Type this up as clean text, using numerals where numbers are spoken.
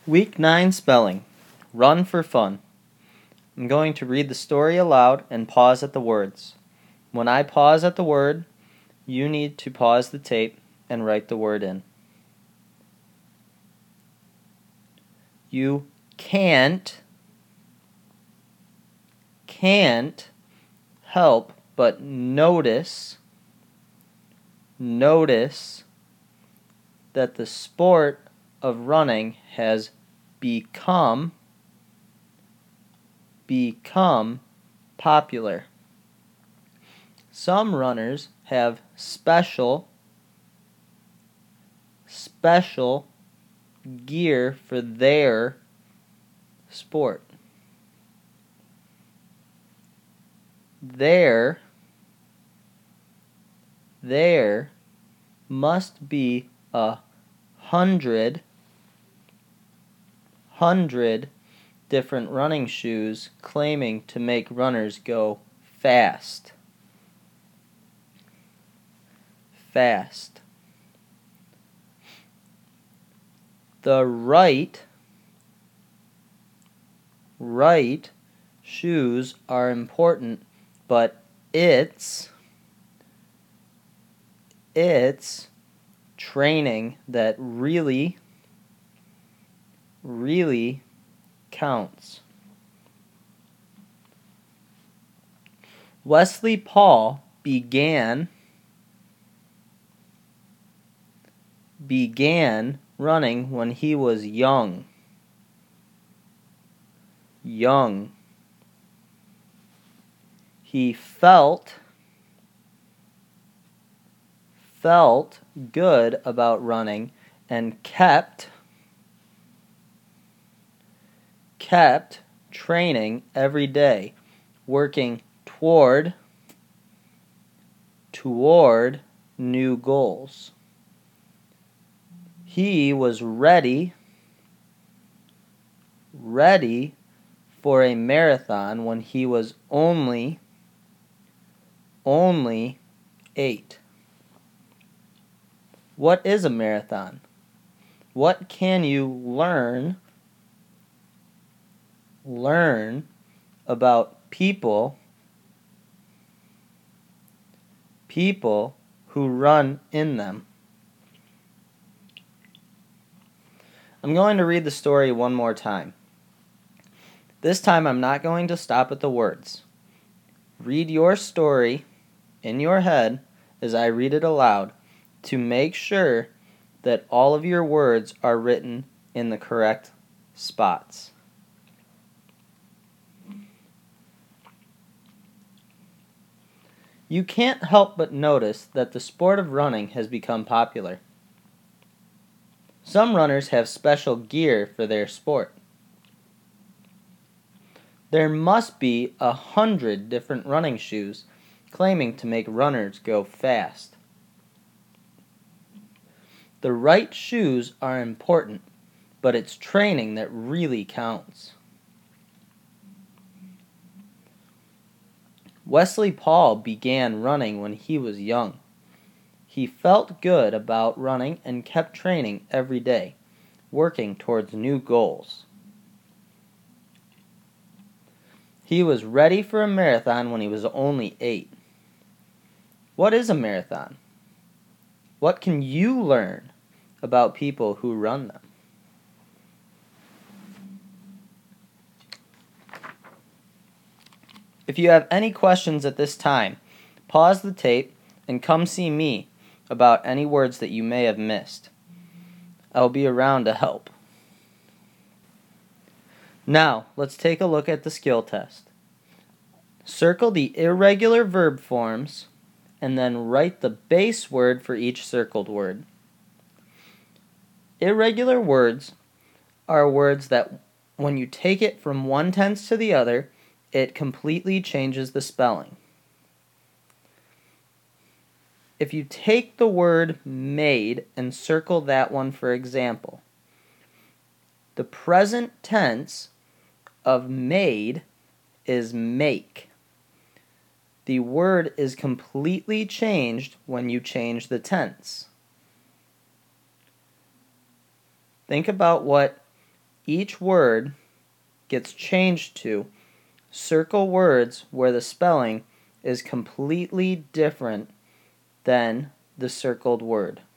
Week 9 Spelling. Run for fun. I'm going to read the story aloud and pause at the words. When I pause at the word, you need to pause the tape and write the word in. You can't help but notice that the sport of running has become popular. Some runners have special gear for their sport. There must be 100 different running shoes claiming to make runners go fast. The right shoes are important, but it's training that really counts. Wesley Paul began running when he was young. He felt good about running and kept training every day, working toward new goals. He was ready for a marathon when he was only 8. What is a marathon? What can you learn about people who run in them? I'm going to read the story one more time. This time I'm not going to stop at the words. Read your story in your head as I read it aloud to make sure that all of your words are written in the correct spots. You can't help but notice that the sport of running has become popular. Some runners have special gear for their sport. There must be 100 different running shoes claiming to make runners go fast. The right shoes are important, but it's training that really counts. Wesley Paul began running when he was young. He felt good about running and kept training every day, working towards new goals. He was ready for a marathon when he was only 8. What is a marathon? What can you learn about people who run them? If you have any questions at this time, pause the tape and come see me about any words that you may have missed. I'll be around to help. Now, let's take a look at the skill test. Circle the irregular verb forms and then write the base word for each circled word. Irregular words are words that when you take it from one tense to the other, it completely changes the spelling. If you take the word made and circle that one for example, the present tense of made is make. The word is completely changed when you change the tense. Think about what each word gets changed to circle words where the spelling is completely different than the circled word.